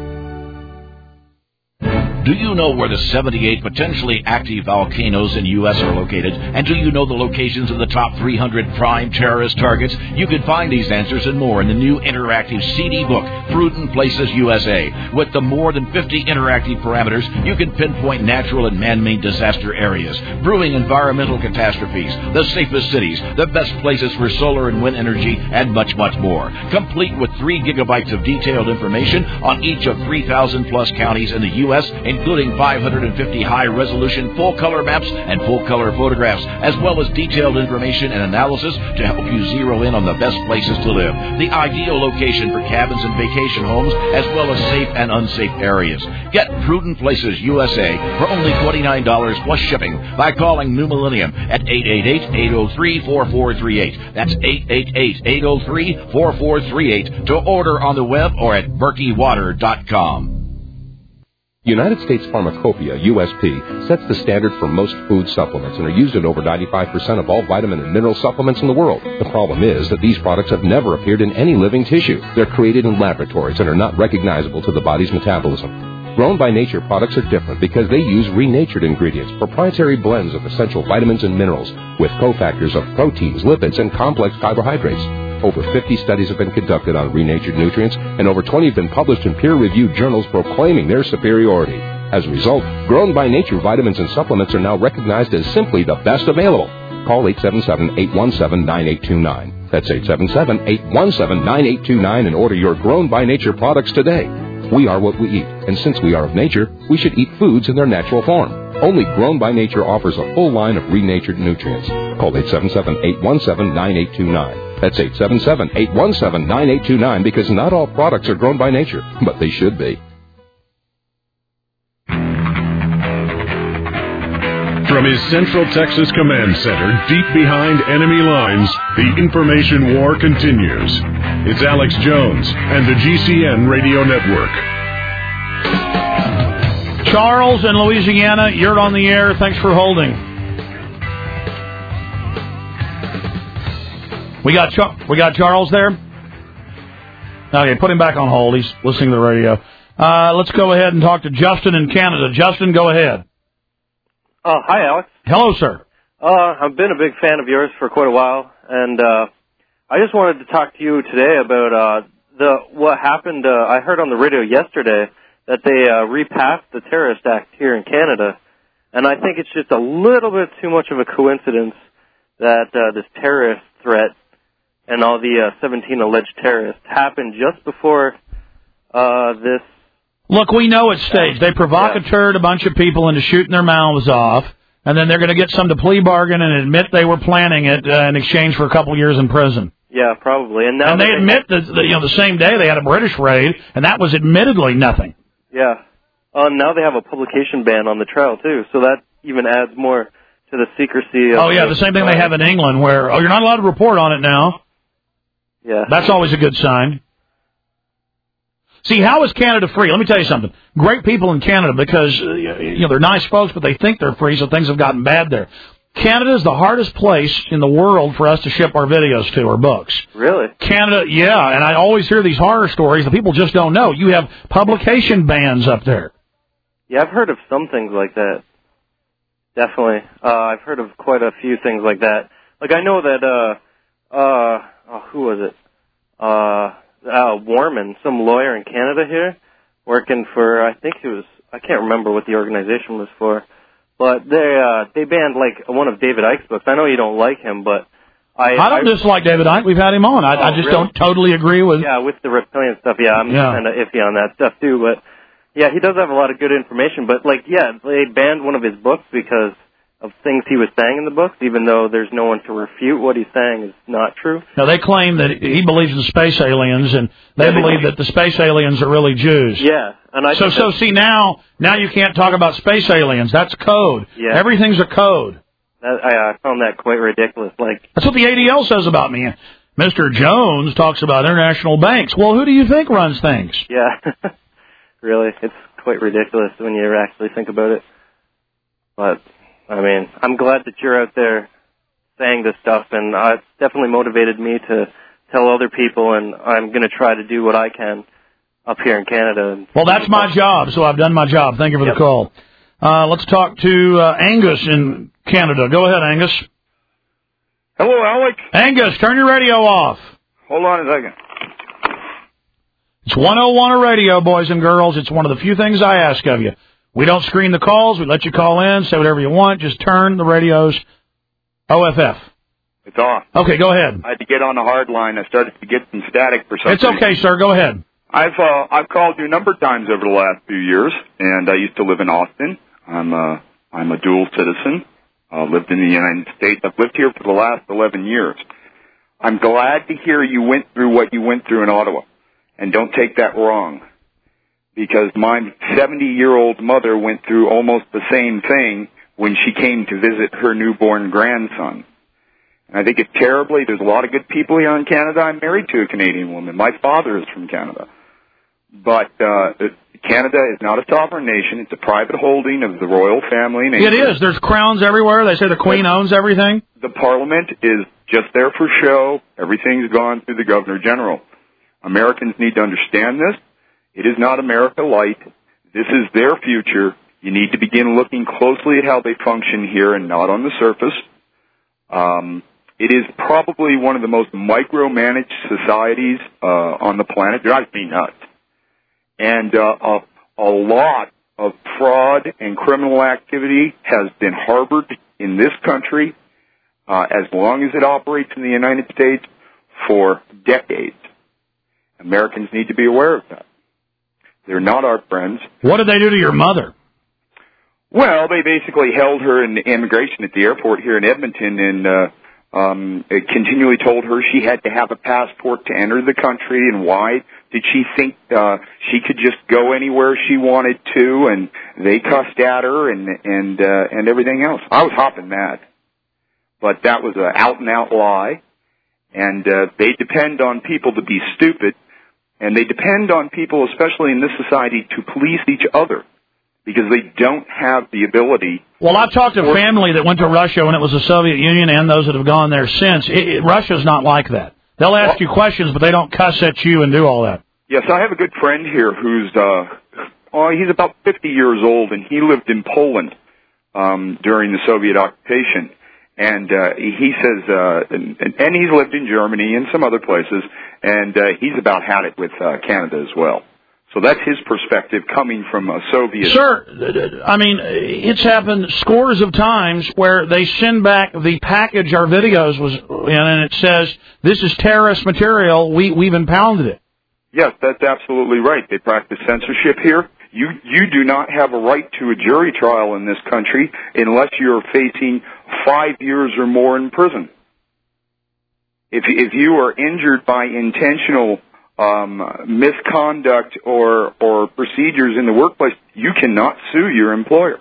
Do you know where the seventy-eight potentially active volcanoes in the U S are located? And do you know the locations of the top three hundred prime terrorist targets? You can find these answers and more in the new interactive C D book, Prudent Places U S A. With the more than fifty interactive parameters, you can pinpoint natural and man-made disaster areas, brewing environmental catastrophes, the safest cities, the best places for solar and wind energy, and much, much more. Complete with three gigabytes of detailed information on each of three thousand plus counties in the U S, including five hundred fifty high-resolution full-color maps and full-color photographs, as well as detailed information and analysis to help you zero in on the best places to live, the ideal location for cabins and vacation homes, as well as safe and unsafe areas. Get Prudent Places U S A for only twenty-nine dollars plus shipping by calling New Millennium at eight eight eight, eight oh three, four four three eight. That's eight eight eight, eight oh three, four four three eight to order on the web or at berkey water dot com. United States Pharmacopoeia, U S P, sets the standard for most food supplements and are used in over ninety-five percent of all vitamin and mineral supplements in the world. The problem is that these products have never appeared in any living tissue. They're created in laboratories and are not recognizable to the body's metabolism. Grown by Nature products are different because they use renatured ingredients, proprietary blends of essential vitamins and minerals, with cofactors of proteins, lipids, and complex carbohydrates. Over fifty studies have been conducted on renatured nutrients, and over twenty have been published in peer-reviewed journals proclaiming their superiority. As a result, Grown by Nature vitamins and supplements are now recognized as simply the best available. Call eight seven seven, eight one seven, nine eight two nine. That's eight seven seven, eight one seven, nine eight two nine and order your Grown by Nature products today. We are what we eat, and since we are of nature, we should eat foods in their natural form. Only Grown by Nature offers a full line of renatured nutrients. Call eight seven seven, eight one seven, nine eight two nine. That's eight seven seven, eight one seven, nine eight two nine because not all products are grown by nature, but they should be. From his Central Texas Command Center, deep behind enemy lines, the information war continues. It's Alex Jones and the G C N Radio Network. Charles in Louisiana, you're on the air. Thanks for holding. We got Char- we got Charles there? Okay, put him back on hold. He's listening to the radio. Uh, let's go ahead and talk to Justin in Canada. Justin, go ahead. Uh, hi, Alex. Hello, sir. Uh, I've been a big fan of yours for quite a while, and uh, I just wanted to talk to you today about uh, the what happened. Uh, I heard on the radio yesterday that they uh, repassed the Terrorist Act here in Canada, and I think it's just a little bit too much of a coincidence that uh, this terrorist threat and all the uh, seventeen alleged terrorists happened just before uh, this. Look, we know it's staged. They provocateured a bunch of people into shooting their mouths off, and then they're going to get some to plea bargain and admit they were planning it uh, in exchange for a couple years in prison. Yeah, probably. And now and they admit that, that you know the same day they had a British raid, and that was admittedly nothing. Yeah. Uh, now they have a publication ban on the trial too, so that even adds more to the secrecy. Of oh yeah, the same thing they have in England, where oh you're not allowed to report on it now. Yeah. That's always a good sign. See, how is Canada free? Let me tell you something. Great people in Canada because, uh, you know, they're nice folks, but they think they're free, so things have gotten bad there. Canada is the hardest place in the world for us to ship our videos to or books. Really? Canada, yeah, and I always hear these horror stories that people just don't know. You have publication bans up there. Yeah, I've heard of some things like that. Definitely. Uh, I've heard of quite a few things like that. Like, I know that, uh, uh, oh, who was it? Uh, uh, Warman, some lawyer in Canada here, working for, I think it was, I can't remember what the organization was for, but they uh, they banned like one of David Icke's books. I know you don't like him, but I I don't I, dislike David Icke. We've had him on. I, oh, I just really? don't totally agree with. Yeah, with the reptilian stuff. Yeah, I'm yeah. kind of iffy on that stuff too. But yeah, he does have a lot of good information. But like, yeah, they banned one of his books because of things he was saying in the books, even though there's no one to refute what he's saying is not true. Now, they claim that he believes in space aliens, and they yeah, believe that the space aliens are really Jews. Yeah. And I so, so see, now now you can't talk about space aliens. That's code. Yeah. Everything's a code. That, I, I found that quite ridiculous. Like That's what the A D L says about me. Mister Jones talks about international banks. Well, who do you think runs things? Yeah. Really, it's quite ridiculous when you actually think about it. But I mean, I'm glad that you're out there saying this stuff, and uh, it's definitely motivated me to tell other people, and I'm going to try to do what I can up here in Canada. Well, that's my job, so I've done my job. Thank you for yep. the call. Uh, let's talk to uh, Angus in Canada. Go ahead, Angus. Hello, Alex. Angus, turn your radio off. Hold on a second. It's one oh one a radio, boys and girls. It's one of the few things I ask of you. We don't screen the calls. We let you call in, say whatever you want. Just turn the radios O F F. It's off. Okay, go ahead. I had to get on the hard line. I started to get some static for some It's okay, sir. Go ahead. I've uh, I've called you a number of times over the last few years, and I used to live in Austin. I'm a, I'm a dual citizen. I uh, lived in the United States. I've lived here for the last eleven years. I'm glad to hear you went through what you went through in Ottawa, and don't take that wrong, because my seventy-year-old mother went through almost the same thing when she came to visit her newborn grandson. And I think it's terribly, there's a lot of good people here in Canada. I'm married to a Canadian woman. My father is from Canada. But uh, Canada is not a sovereign nation. It's a private holding of the royal family. In it is. There's crowns everywhere. They say the Queen owns everything. The Parliament is just there for show. Everything's gone through the Governor General. Americans need to understand this. It is not America Light. This is their future. You need to begin looking closely at how they function here and not on the surface. Um, it is probably one of the most micromanaged societies uh, on the planet. It drives me nuts. And uh, a, a lot of fraud and criminal activity has been harbored in this country uh, as long as it operates in the United States for decades. Americans need to be aware of that. They're not our friends. What did they do to your mother? Well, they basically held her in immigration at the airport here in Edmonton and uh, um, continually told her she had to have a passport to enter the country. And why did she think uh, she could just go anywhere she wanted to? And they cussed at her and and uh, and everything else. I was hopping mad, but that was an out and out lie. And uh, they depend on people to be stupid, and they depend on people, especially in this society, to police each other, because they don't have the ability. Well, I've talked to family that went to Russia when it was the Soviet Union and those that have gone there since. It, it, Russia's not like that. They'll ask well, you questions, but they don't cuss at you and do all that. Yes, I have a good friend here who's, uh, oh, he's about fifty years old, and he lived in Poland um, during the Soviet occupation. And uh, he says, uh, and, and he's lived in Germany and some other places, and uh, he's about had it with uh, Canada as well. So that's his perspective coming from a Soviet. Sir, I mean, it's happened scores of times where they send back the package our videos was in, and it says, this is terrorist material, we, we've impounded it. Yes, that's absolutely right. They practice censorship here. You you do not have a right to a jury trial in this country unless you're facing five years or more in prison. If if you are injured by intentional um, misconduct or or procedures in the workplace, you cannot sue your employer.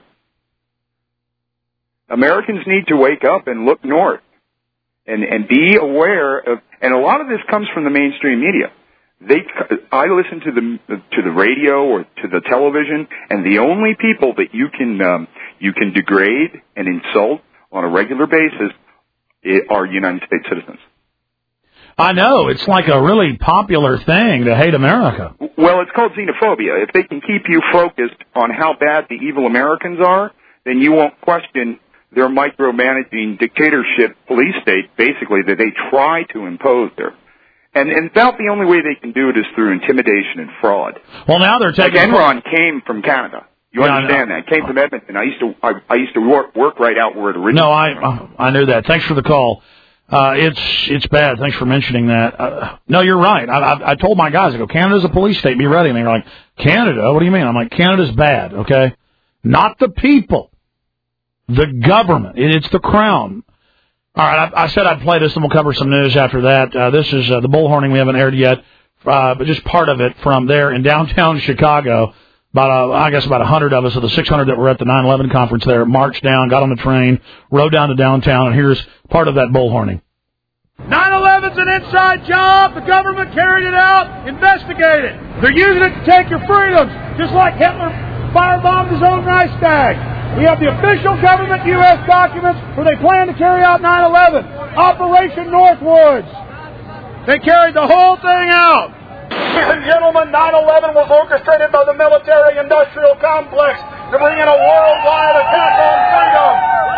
Americans need to wake up and look north and and be aware of. And a lot of this comes from the mainstream media. They, I listen to the to the radio or to the television, and the only people that you can um, you can degrade and insult on a regular basis are United States citizens. I know, it's like a really popular thing to hate America. Well, it's called xenophobia. If they can keep you focused on how bad the evil Americans are, then you won't question their micromanaging dictatorship police state, basically, that they try to impose there. And, and about the only way they can do it is through intimidation and fraud. Well, now they're taking... Like Enron came from Canada. You yeah, understand that? It came from Edmonton. I used to I, I used to work, work right out where it originated. No, I I knew that. Thanks for the call. Uh, it's it's bad. Thanks for mentioning that. Uh, no, you're right. I, I I told my guys, I go, Canada's a police state. Be ready. And they're like, Canada? What do you mean? I'm like, Canada's bad. Okay, not the people, the government. It, it's the crown. All right. I, I said I'd play this, and we'll cover some news after that. Uh, this is uh, the bullhorning we haven't aired yet, uh, but just part of it from there in downtown Chicago. About, uh, I guess about one hundred of us of the six hundred that were at the nine eleven conference there marched down, got on the train, rode down to downtown, and here's part of that bullhorning. nine eleven's an inside job. The government carried it out. Investigate it. They're using it to take your freedoms, just like Hitler firebombed his own Reichstag. We have the official government U S documents where they plan to carry out nine eleven. Operation Northwoods. They carried the whole thing out. Ladies and gentlemen, nine eleven was orchestrated by the military-industrial complex to bring in a worldwide attack on freedom.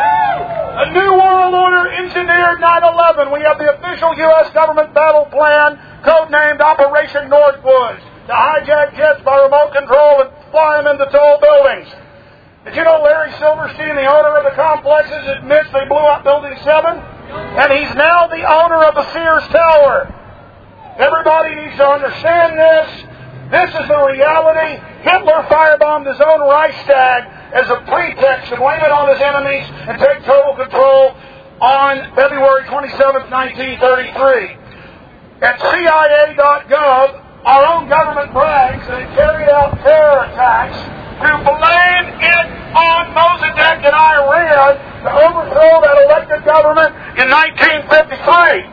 A new world order engineered nine eleven. We have the official U S government battle plan, codenamed Operation Northwoods, to hijack jets by remote control and fly them into tall buildings. Did you know Larry Silverstein, the owner of the complexes, admits they blew up Building seven? And he's now the owner of the Sears Tower. Everybody needs to understand this. This is the reality. Hitler firebombed his own Reichstag as a pretext to blame it on his enemies and take total control on February twenty-seventh, nineteen thirty-three. At C I A dot gov, our own government brags that it carried out terror attacks to blame it on Mossadegh and Iran to overthrow that elected government in nineteen fifty-three.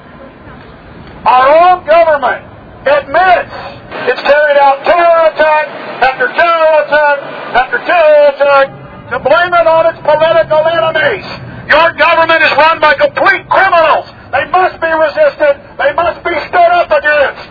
Our own government admits it's carried out terror attack after terror attack after terror attack to blame it on its political enemies. Your government is run by complete criminals. They must be resisted. They must be stood up against.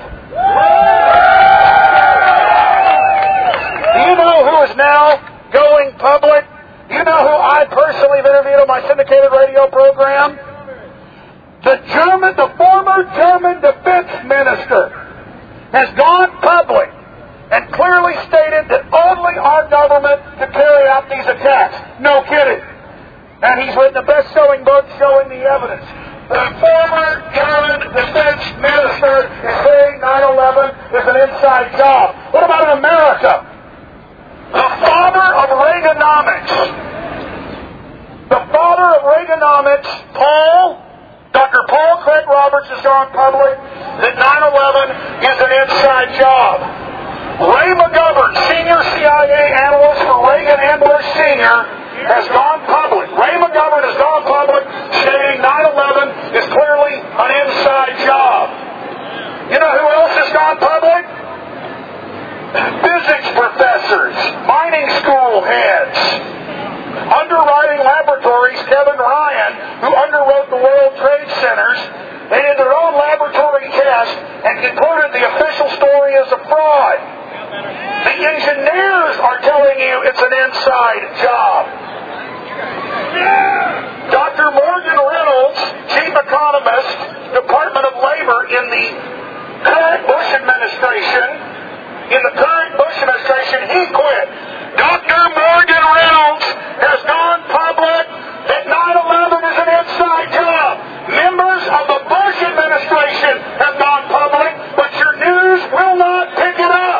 Do you know who is now going public? Do you know who I personally have interviewed on my syndicated radio program? The German, the former German defense minister has gone public and clearly stated that only our government could carry out these attacks. No kidding. And he's written a best-selling book showing the evidence. The former German defense minister is saying nine eleven is an inside job. What about in America? The father of Reaganomics. The father of Reaganomics, Paul... Doctor Paul Craig Roberts has gone public that nine eleven is an inside job. Ray McGovern, senior C I A analyst for Reagan and Bush Senior, has gone public. Ray McGovern has gone public stating nine eleven is clearly an inside job. You know who else has gone public? Physics professors, mining school heads, underwriting laboratories, Kevin Ryan, who underwrote the World Trade Centers, they did their own laboratory test and concluded the official story is a fraud. The engineers are telling you it's an inside job. Doctor Morgan Reynolds, chief economist, Department of Labor in the current Bush administration, in the current Bush administration, he quit. Doctor Morgan Reynolds has gone public that nine eleven is an inside job. Members of the Bush administration have gone public, but your news will not pick it up.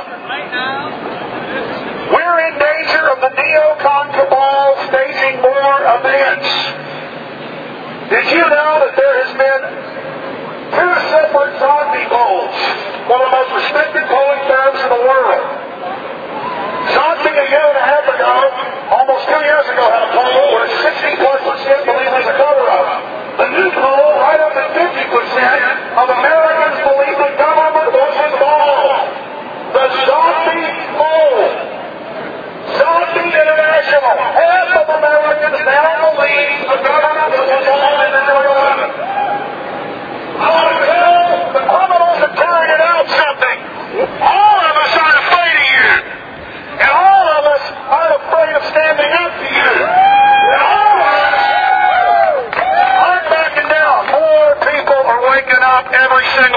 We're in danger of the neocon cabal staging more events. Did you know that there has been two separate zombie polls, one of the most respected polling firms in the world? Zombie a year and a half ago, almost two years ago, had a poll where sixty plus percent believe there's a cover-up. The new poll, right up to fifty percent of Americans believe the government was involved. The zombie poll. Zombie International. Half of Americans now believe the government was involved in nine eleven. I want to tell the criminals that carried it out something. All of us are afraid of you. And all of us aren't afraid of standing up to you. And all of us aren't backing down. More people are waking up every single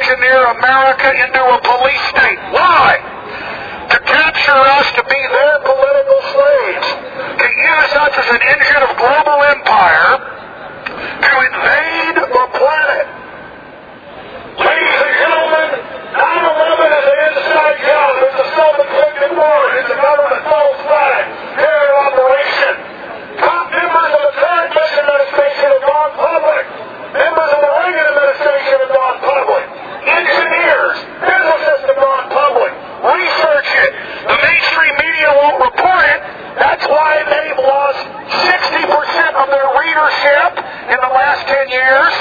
engineer America into a police state. Why? To capture us to be their political slaves, to use us as an engine of global empire, to invade the planet. Ladies and gentlemen, nine eleven is an inside job. It's a self-inflicted war. It's a government false flag. Terror operation. Top members of the current Bush administration have gone public. Members of the Reagan administration have gone public. Engineers, physicists have gone public. Research it. The mainstream media won't report it. That's why they've lost sixty percent of their readership in the last ten years.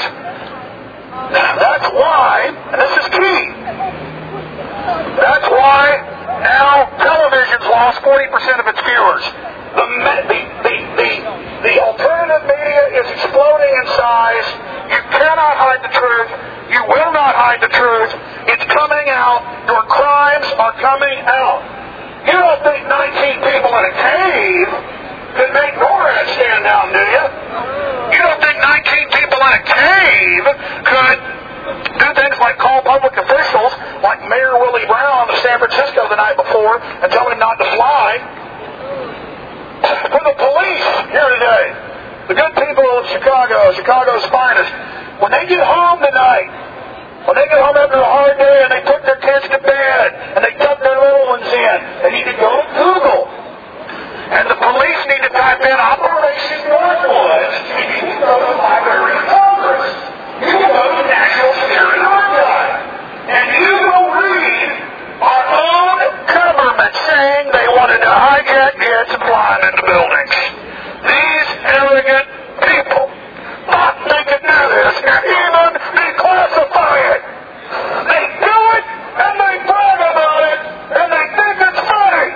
That's why, and this is key, that's why now television's lost forty percent of its viewers. The, the, the, the, the alternative media is exploding in size. You cannot hide the truth. You will not hide the truth. It's coming out. Your crimes are coming out. You don't think nineteen people in a cave could make NORAD stand down, do you? You don't think nineteen people in a cave could do things like call public officials, like Mayor Willie Brown of San Francisco the night before, and tell him not to fly? For the police here today, the good people of Chicago, Chicago's finest, when they get home tonight, when they get home after a hard day and they put their kids to bed and they tuck their little ones in, they need to go to Google. And the police need to type in Operation Northwoods. You need to go to the Library of Congress. You can go to the National Security Archive. And you will read our own government saying they wanted to hijack jets and fly them into buildings. These arrogant people thought they could do this and even declassify it. They do it and they brag about it and they think it's funny.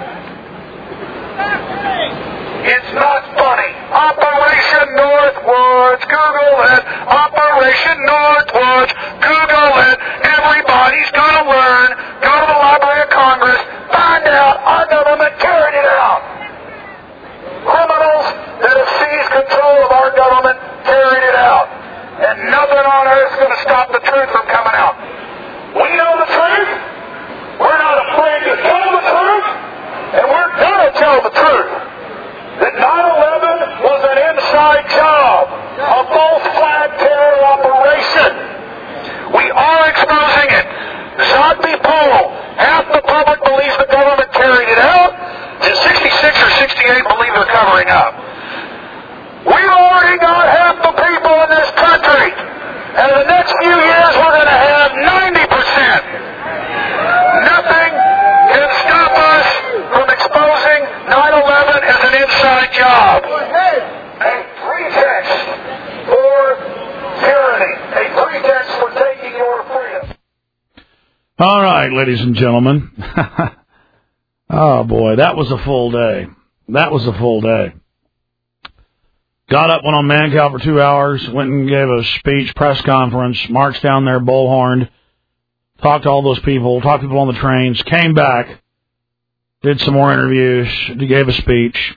It's not funny. Operation Northwoods. Google it. Operation Northwoods. Google it. Everybody's going to learn. Go to the Library of Congress. Find out our government carried it out. Criminals that have seized control of our government carried it out. And nothing on earth is going to stop the truth from coming out. We know the truth. We're not afraid to tell the truth. And we're going to tell the truth. That nine eleven was an inside job, a false flag terror operation. We are exposing it. Zogby poll, half the public believes the government carried it out, and sixty-six or sixty-eight believe they're covering up. We've already got half the people in this country, and in the next few years we're going to have ninety percent. Nothing can stop us from exposing nine eleven as an inside job. A pretext for tyranny. A pretext for taking your freedom. All right, ladies and gentlemen. Oh, boy, that was a full day. That was a full day. Got up, went on Mancow for two hours, went and gave a speech, press conference, marched down there bullhorned, talked to all those people, talked to people on the trains, came back, did some more interviews, gave a speech.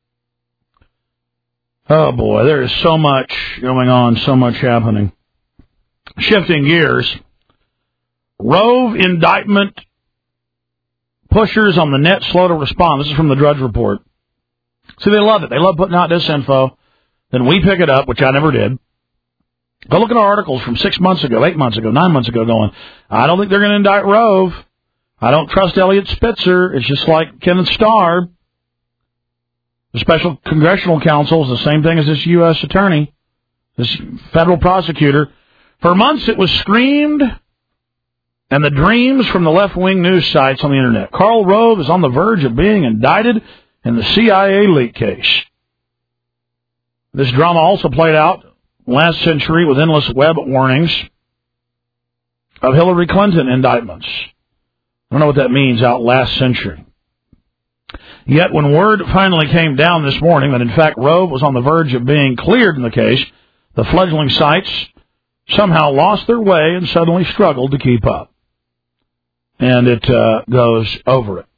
Oh, boy, there is so much going on, so much happening. Shifting gears, Rove indictment pushers on the net slow to respond. This is from the Drudge Report. See, they love it. They love putting out this info. Then we pick it up, which I never did. Go look at our articles from six months ago, eight months ago, nine months ago going, I don't think they're going to indict Rove. I don't trust Elliot Spitzer. It's just like Kenneth Starr. The special congressional counsel is the same thing as this U S attorney, this federal prosecutor. For months it was screamed, and the dreams from the left-wing news sites on the Internet. Karl Rove is on the verge of being indicted in the C I A leak case. This drama also played out last century with endless web warnings of Hillary Clinton indictments. I don't know what that means, out last century. Yet when word finally came down this morning that in fact Rove was on the verge of being cleared in the case, the fledgling sites somehow lost their way and suddenly struggled to keep up. And it uh, goes over it.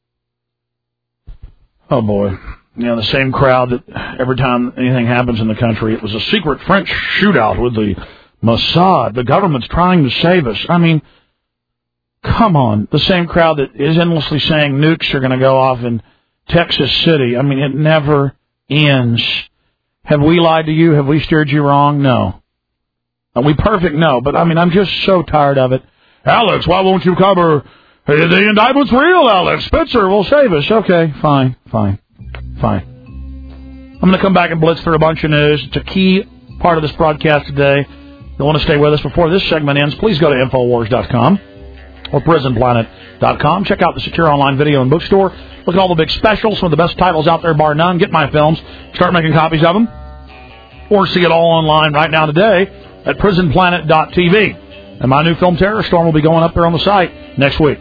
Oh boy. You know, the same crowd that every time anything happens in the country, it was a secret French shootout with the Mossad, the government's trying to save us. I mean, come on. The same crowd that is endlessly saying nukes are going to go off in Texas City. I mean, it never ends. Have we lied to you? Have we steered you wrong? No. Are we perfect? No. But, I mean, I'm just so tired of it. Alex, why won't you cover the indictment's real, Alex? Spitzer will save us. Okay, fine, fine, fine. I'm going to come back and blitz through a bunch of news. It's a key part of this broadcast today. If you want to stay with us before this segment ends, please go to Infowars dot com or Prison Planet dot com. Check out the secure online video and bookstore. Look at all the big specials, some of the best titles out there, bar none. Get my films. Start making copies of them. Or see it all online right now today at Prison Planet dot T V. And my new film, Terror Storm, will be going up there on the site next week.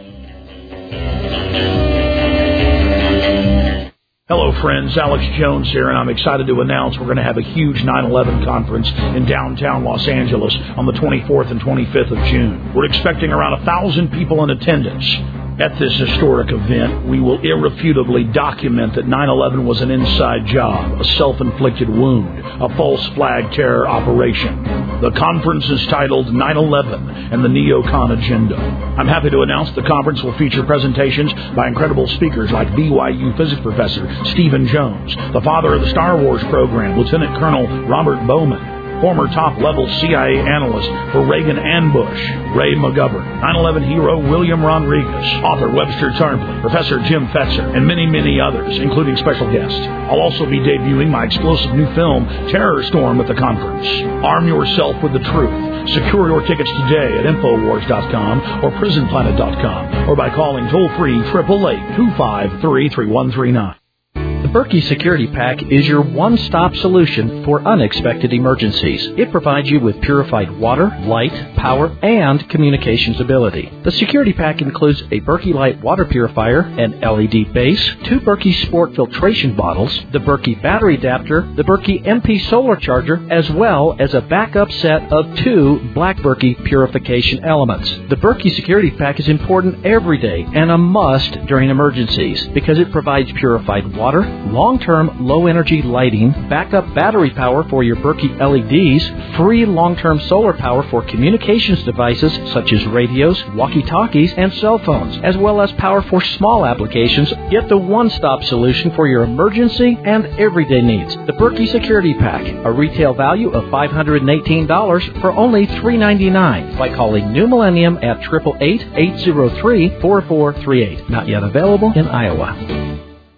Hello, friends. Alex Jones here, and I'm excited to announce we're going to have a huge nine eleven conference in downtown Los Angeles on the twenty-fourth and twenty-fifth of June. We're expecting around one thousand people in attendance. At this historic event, we will irrefutably document that nine eleven was an inside job, a self-inflicted wound, a false flag terror operation. The conference is titled nine eleven and the Neocon Agenda. I'm happy to announce the conference will feature presentations by incredible speakers like B Y U physics professor Stephen Jones, the father of the Star Wars program, Lieutenant Colonel Robert Bowman, former top-level C I A analyst for Reagan and Bush, Ray McGovern, nine eleven hero William Rodriguez, author Webster Tarpley, Professor Jim Fetzer, and many, many others, including special guests. I'll also be debuting my explosive new film, Terror Storm, at the conference. Arm yourself with the truth. Secure your tickets today at Infowars dot com or Prison Planet dot com or by calling toll-free eight eight eight, two five three, three one three nine. The Berkey Security Pack is your one-stop solution for unexpected emergencies. It provides you with purified water, light, power, and communications ability. The Security Pack includes a Berkey Light water purifier, an L E D base, two Berkey Sport filtration bottles, the Berkey battery adapter, the Berkey M P solar charger, as well as a backup set of two Black Berkey purification elements. The Berkey Security Pack is important every day and a must during emergencies because it provides purified water, long-term low-energy lighting, backup battery power for your Berkey L E Ds, free long-term solar power for communications devices such as radios, walkie-talkies, and cell phones, as well as power for small applications. Get the one-stop solution for your emergency and everyday needs. The Berkey Security Pack, a retail value of five hundred eighteen dollars for only three hundred ninety-nine dollars by calling New Millennium at eight eight eight, eight zero three, four four three eight. Not yet available in Iowa.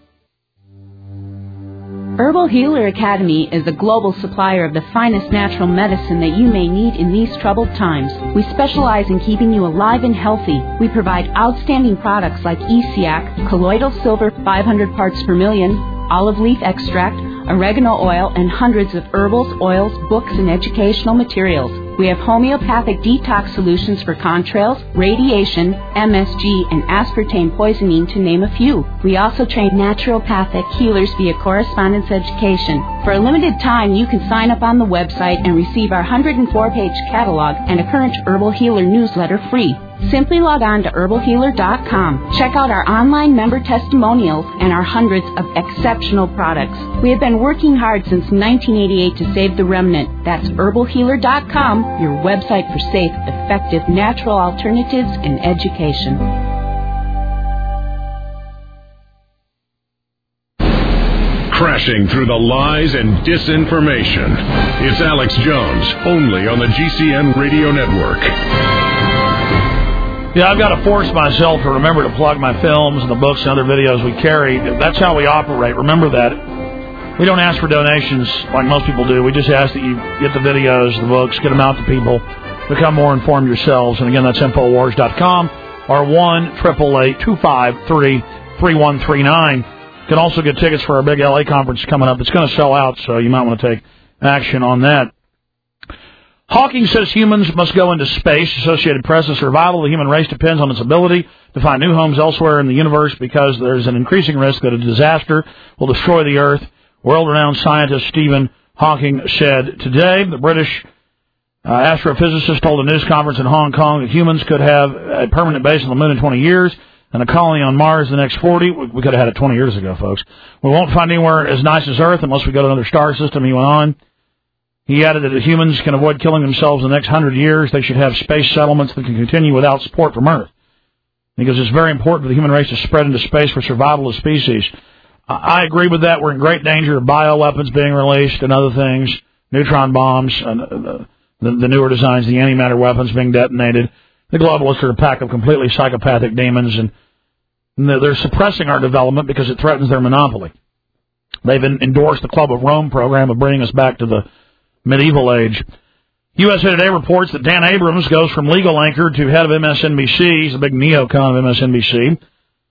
Herbal Healer Academy is a global supplier of the finest natural medicine that you may need in these troubled times. We specialize in keeping you alive and healthy. We provide outstanding products like E C A C, colloidal silver five hundred parts per million, olive leaf extract, oregano oil, and hundreds of herbals, oils, books, and educational materials. We have homeopathic detox solutions for contrails, radiation, M S G, and aspartame poisoning, to name a few. We also train naturopathic healers via correspondence education. For a limited time, you can sign up on the website and receive our one hundred four page catalog and a current Herbal Healer newsletter free. Simply log on to herbal healer dot com. Check out our online member testimonials and our hundreds of exceptional products. We have been working hard since nineteen eighty-eight to save the remnant. That's herbal healer dot com, your website for safe, effective, natural alternatives in education. Crashing through the lies and disinformation. It's Alex Jones, only on the G C N Radio Network. Yeah, I've got to force myself to remember to plug my films and the books and other videos we carry. That's how we operate. Remember that. We don't ask for donations like most people do. We just ask that you get the videos, the books, get them out to people, become more informed yourselves. And again, that's Infowars dot com or one eight eight eight, two five three, three one three nine. You can also get tickets for our big L A conference coming up. It's going to sell out, so you might want to take action on that. Hawking says humans must go into space. Associated Press, the survival of the human race depends on its ability to find new homes elsewhere in the universe because there's an increasing risk that a disaster will destroy the Earth. World-renowned scientist Stephen Hawking said today. The British uh, astrophysicist told a news conference in Hong Kong that humans could have a permanent base on the moon in twenty years and a colony on Mars in the next forty. We could have had it twenty years ago, folks. We won't find anywhere as nice as Earth unless we go to another star system, he went on. He added that if humans can avoid killing themselves in the next hundred years, they should have space settlements that can continue without support from Earth. Because it's very important for the human race to spread into space for survival of species. I agree with that. We're in great danger of bioweapons being released and other things, neutron bombs, and the, the, the newer designs, the antimatter weapons being detonated. The globalists are a pack of completely psychopathic demons, and they're suppressing our development because it threatens their monopoly. They've endorsed the Club of Rome program of bringing us back to the medieval age. U S A Today reports that Dan Abrams goes from legal anchor to head of M S N B C. He's a big neocon of M S N B C.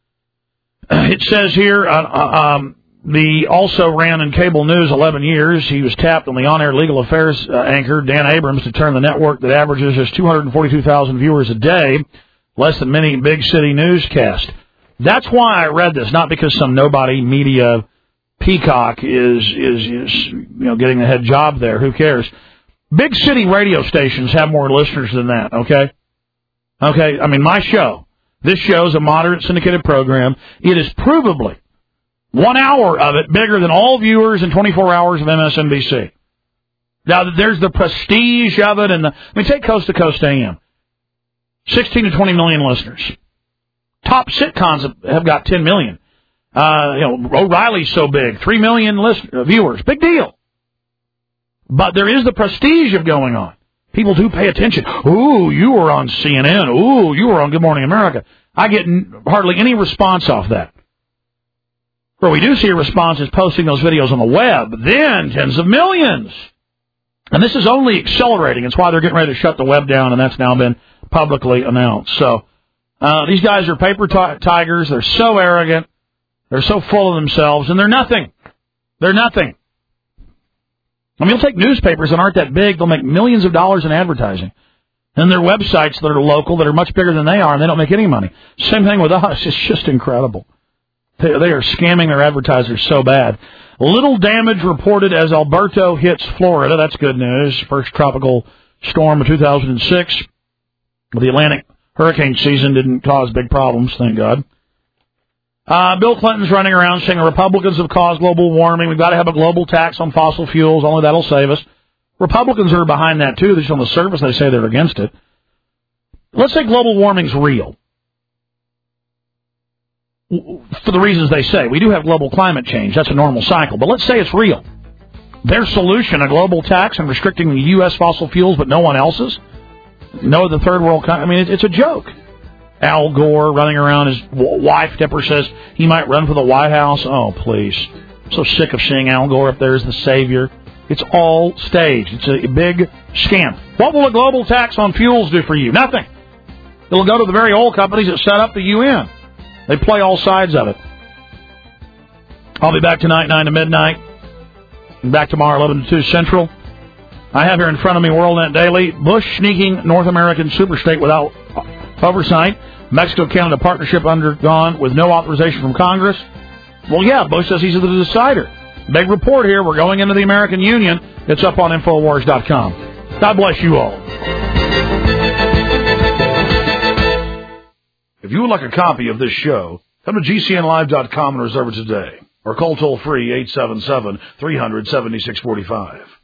It says here, uh, um, the also ran in cable news eleven years. He was tapped on the on-air legal affairs uh, anchor, Dan Abrams, to turn the network that averages just two hundred forty-two thousand viewers a day, less than many big city newscasts. That's why I read this, not because some nobody media peacock is, is, is, you know, getting the head job there. Who cares? Big city radio stations have more listeners than that, okay? Okay, I mean, my show, this show is a moderate syndicated program. It is provably, one hour of it, bigger than all viewers in twenty-four hours of M S N B C. Now, there's the prestige of it, and the, I mean, take Coast to Coast A M. sixteen to twenty million listeners. Top sitcoms have, have got ten million. Uh, you know, O'Reilly's so big, three million list, uh, viewers. Big deal. But there is the prestige of going on. People do pay attention. Ooh, you were on C N N. Ooh, you were on Good Morning America. I get n- hardly any response off that. Where we do see a response is posting those videos on the web. Then tens of millions. And this is only accelerating. It's why they're getting ready to shut the web down, and that's now been publicly announced. So uh, these guys are paper t- tigers. They're so arrogant. They're so full of themselves, and they're nothing. They're nothing. I mean, you'll take newspapers that aren't that big. They'll make millions of dollars in advertising. And their websites that are local, that are much bigger than they are, and they don't make any money. Same thing with us. It's just incredible. They, they are scamming their advertisers so bad. Little damage reported as Alberto hits Florida. That's good news. First tropical storm of two thousand six. The Atlantic hurricane season didn't cause big problems, thank God. Uh, Bill Clinton's running around saying Republicans have caused global warming. We've got to have a global tax on fossil fuels. Only that'll save us. Republicans are behind that, too. Just on the surface, they say they're against it. Let's say global warming's real. For the reasons they say. We do have global climate change. That's a normal cycle. But let's say it's real. Their solution, a global tax and restricting the U S fossil fuels, but no one else's? No other third world country? I mean, it's a joke. Al Gore running around, his wife, Dipper, says he might run for the White House. Oh, please. I'm so sick of seeing Al Gore up there as the savior. It's all staged. It's a big scam. What will a global tax on fuels do for you? Nothing. It'll go to the very oil companies that set up the U N. They play all sides of it. I'll be back tonight, nine to midnight. And back tomorrow, eleven to two Central. I have here in front of me WorldNet Daily. Bush sneaking North American superstate without oversight. Mexico-Canada partnership undergone with no authorization from Congress. Well, yeah, Bush says he's the decider. Big report here. We're going into the American Union. It's up on Infowars dot com. God bless you all. If you would like a copy of this show, come to G C N live dot com and reserve it today. Or call toll-free eight seven seven, three hundred, seventy-six forty-five.